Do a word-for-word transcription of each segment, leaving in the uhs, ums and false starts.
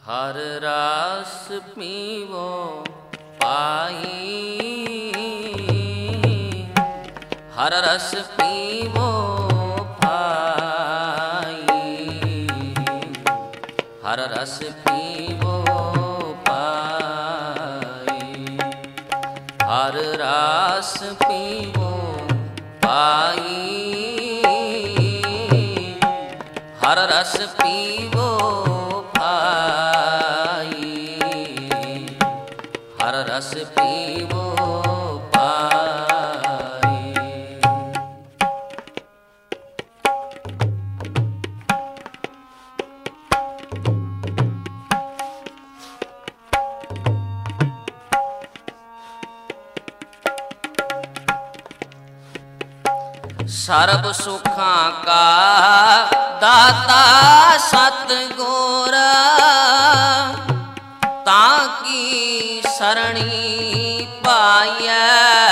हर रस पीवो पाई, हर रस पीवो पाई, हर रस पीवो पाई, हर रस पीवो पाई, हर रस पीवो हर रस पीवो पाई। सर्ब सुखां का दाता सतगुर, ताकी सरणी पाइयै,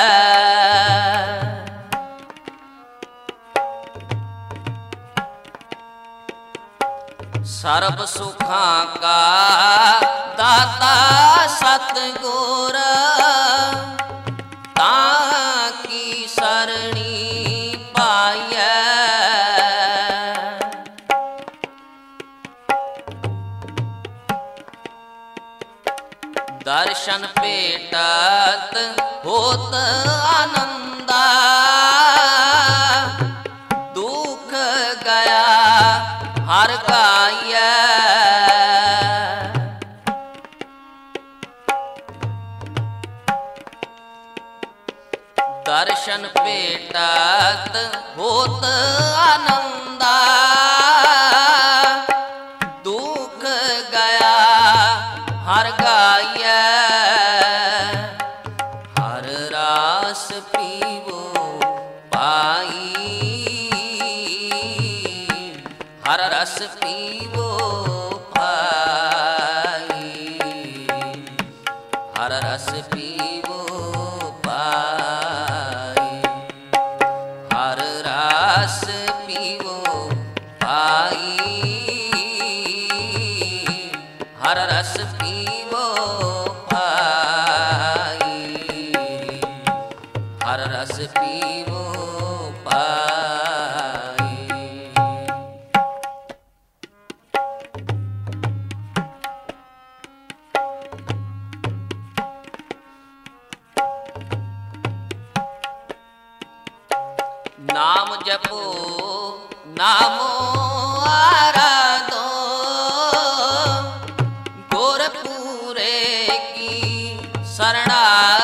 सर्ब सुखां का दाता सतगुर, ताकी सरणी पाइयै, दर्शन पेटत होत आनंदा, दुख गया हर गाइयै, दर्शन पेटत होत आनंदा, दुख गया हर गाइयै, हर रस पीवो पाई, हर रस पीवो पाई, हर रस पीवो पाई, हर रस पीवो पाई, हर रस पीवो पाई, हर रस पीवो पाई। नाम जपो नामो आराधो, गुरपुरे की शरणा,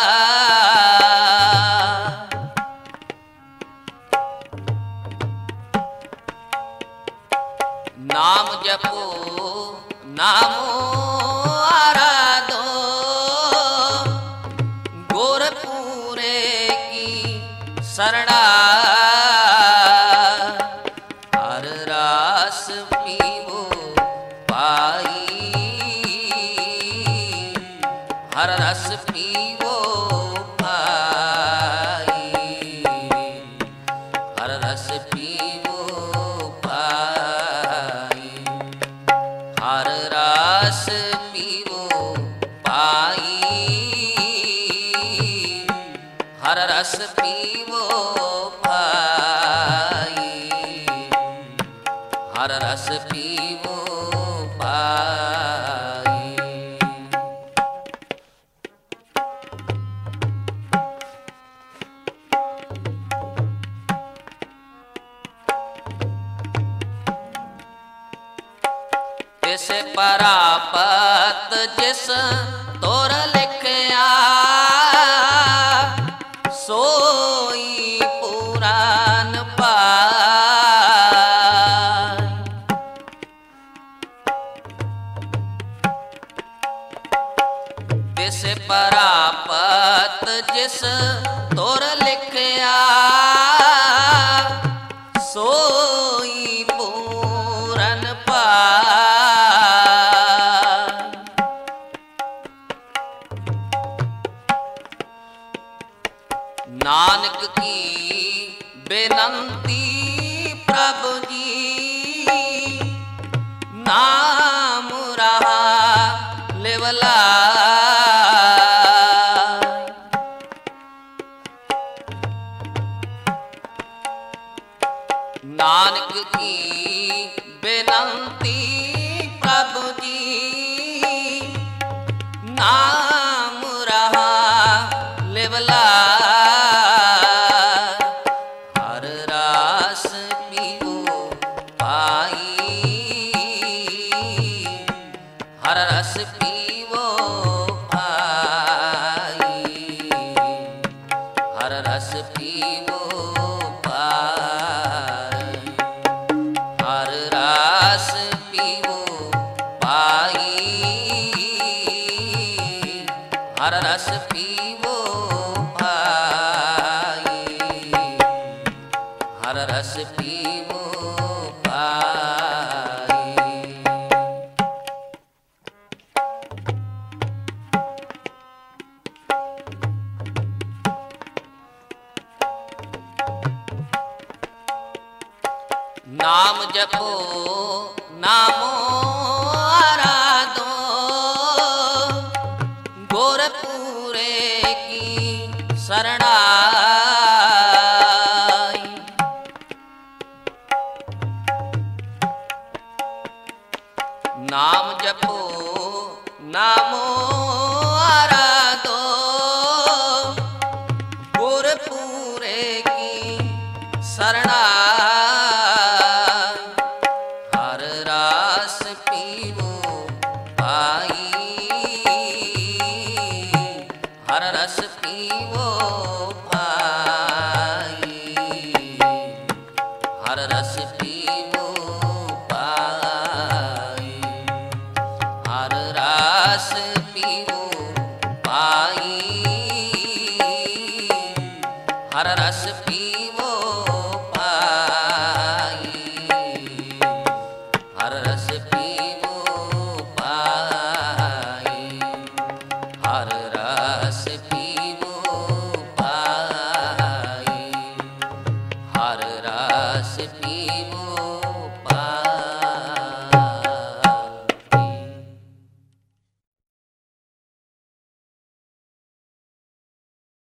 नाम जपो नामो आराधो, गुरपुरे की शरणा, हर रस पीवो पाई, हर रस पीवो पाई, हर रस पीवो पाई, हर रस पीवो पाई, हर रस पीवो पाई, हर रस पीवो पाई। तिस परापत जिस तोर लिखया, सोई पुरान पाई, तिस परापत जिस तोर लिखया, सोई पूरन पाई, नानक की बेनंती प्रभु जी, नाम रहा जी नाम रहा लेवला हर रास पीवो पाई हर रस पीवो पाई हर रस पीवो पाई हर रस पीवो पाई हर रस पीवो पाई हर रस पीवो पाई। नाम जपो नामो आराधो गोरखपुरे की शरणाई नाम जपो नामो आराधो गोरखपुरे की शरणाई हर रास पीवो पाई हर रस पीवो पाई हर रस पीवो पाई हर रस पीवो पाई हर रस पीवो पाई हर रस पीवो पाई हर रस